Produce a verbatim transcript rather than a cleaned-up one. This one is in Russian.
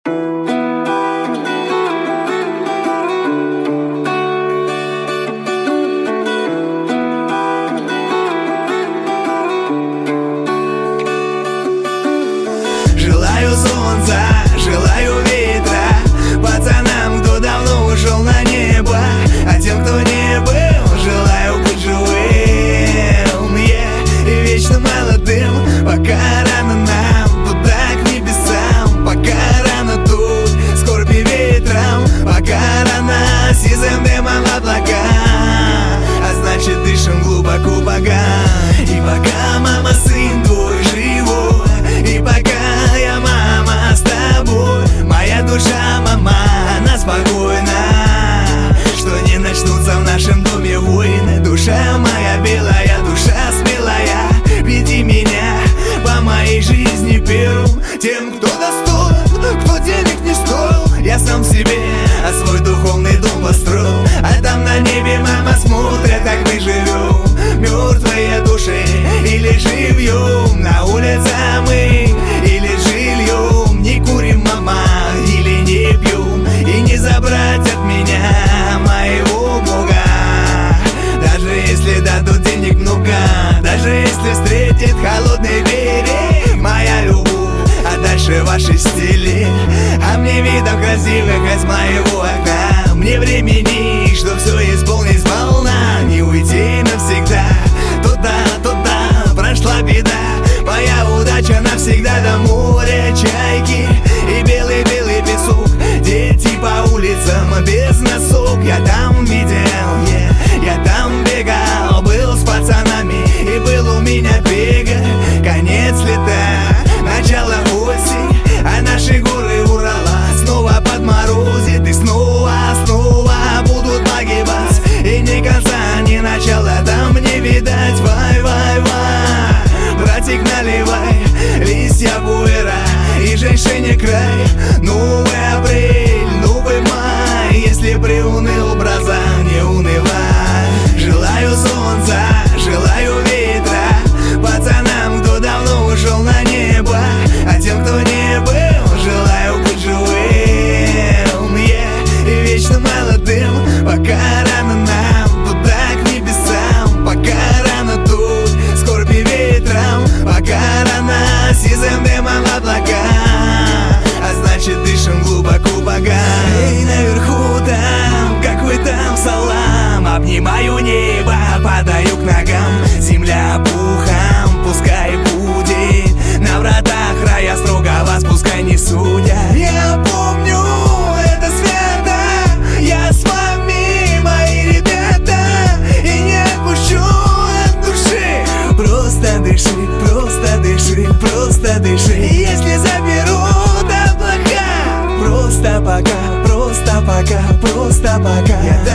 Желаю солнца, желаю ветра, пацанам, кто давно ушел на небо, а тем, кто не был, желаю быть живым, yeah, и вечно молодым. Пока рано нам туда к небесам, пока рано тут скорби ветром, пока рано сизым дымом облака, а значит дышим глубоко пока. И пока, мама, сын твой живой, и пока я, мама, с тобой, моя душа, мама, она спокойна, что не начнутся в нашем доме войны. Душа моя белая, душа смелая, веди меня по моей жизни первым, тем, кто достоин, кто денег не стоил. Я сам себе а свой духовный дом построил, а там на небе, мама, смотрят, как мы живем, мертвые души или живьем. На улице мы или жильем, не курим, мама, или не пьем, и не забрать от меня моего Бога. Даже если дадут денег много, даже если встретит холодный берег моя любовь, а дальше ваши стили, а мне видов красивых из моего окна. Мне времени, что все исполнить сполна, не уйти навсегда. Туда, туда прошла беда, моя удача навсегда до моря чайки и белый-белый песок, дети по улицам без носок. Я там видел, yeah, я там бегал, был с пацанами, и был у меня бега. Конец лета, начало осень, а наши горы Урала снова подморозит, и снова, снова будут погибать, и ни конца, ни начала там не видать. Вай, вай, вай, братик, наливай листья буэра и женьшеня край. Новый апрель, новый май, если приуныл, браза, не унывай. Желаю солнца, желаю ветра, пацанам, кто давно ушел на небо, а тем, кто не был, желаю быть живым, yeah, и вечно молодым. Пока рано нам туда к небесам, пока рано тут скорби ветром, пока рано сизым дымом облака, а значит дышим глубоко пока. Эй, наверху там, как вы там, салам, обнимаю небо, падаю к ногам, земля пухом, пускай будет, на вратах рая строго вас пускай не судят. Я помню, это свято, я с вами, мои ребята, и не отпущу от души. Просто дыши, просто дыши, просто дыши, если заберут облака. Просто пока, просто пока, просто пока. Я